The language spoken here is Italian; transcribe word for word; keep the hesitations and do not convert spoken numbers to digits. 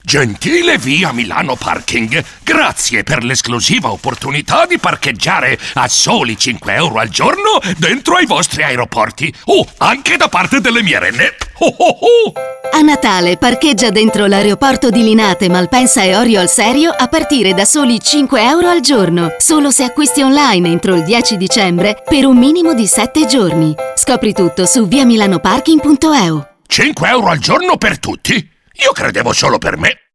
Gentile Via Milano Parking, grazie per l'esclusiva opportunità di parcheggiare a soli cinque euro al giorno dentro ai vostri aeroporti. Oh, anche da parte delle mie renne. Oh, oh, oh. A Natale parcheggia dentro l'aeroporto di Linate, Malpensa e Orio al Serio a partire da soli cinque euro al giorno. Solo se acquisti online entro il dieci dicembre per un minimo di sette giorni. Scopri tutto su via milano parking punto e u. cinque euro al giorno per tutti? Io credevo solo per me.